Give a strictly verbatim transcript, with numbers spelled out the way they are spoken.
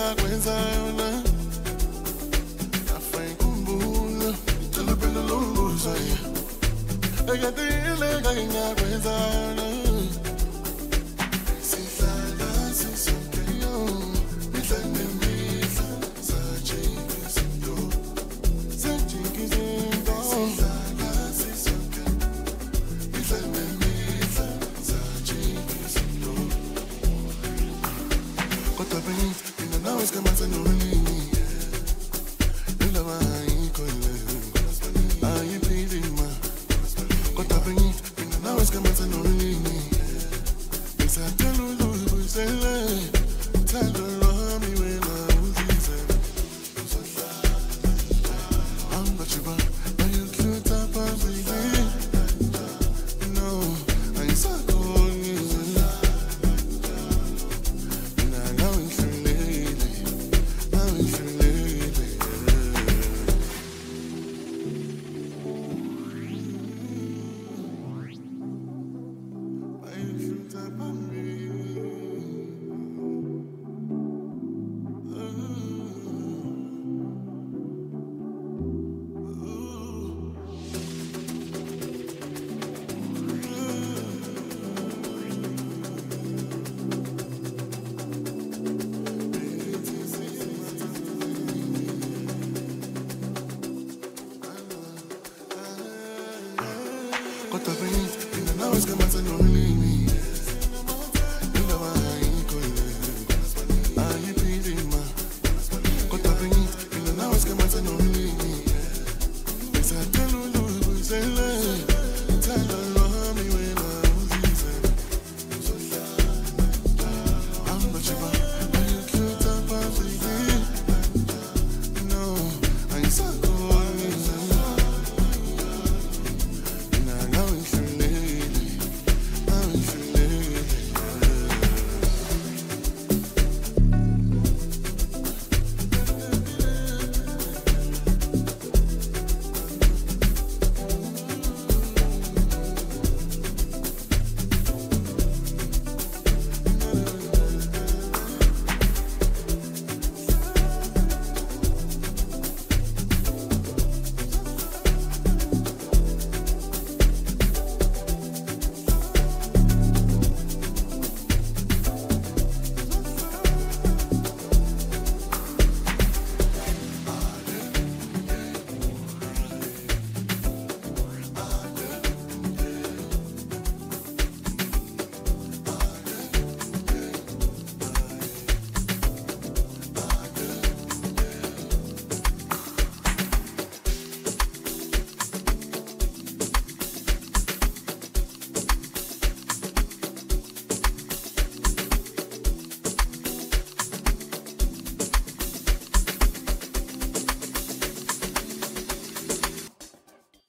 engakwenza afayikhumbula thelupelo lombuzo ekadile engakwenza sihlala sisonkeyo mihla nemihla sajika izinto sajika izinto sihlala sisonkeyo mihla nemihla sajika izinto kodwa bengithi mina nawe sikamansa nonini indaba ayikho le ayiphili ma kodwa bengithi mina nawe sikamansa nonini ngisacela uzibuyisele uthando lwami wena uzizele angibajiba ayikuhlutha phambili no ayisakhoni mina nawe ngihlulekile nawe ngihlulekile ayikuhlutha phambili kodwa bengithi mina nawe sikamansa nonini indaba ayikho le ayiphili ma kodwa bengithi mina nawe sikamansa nonini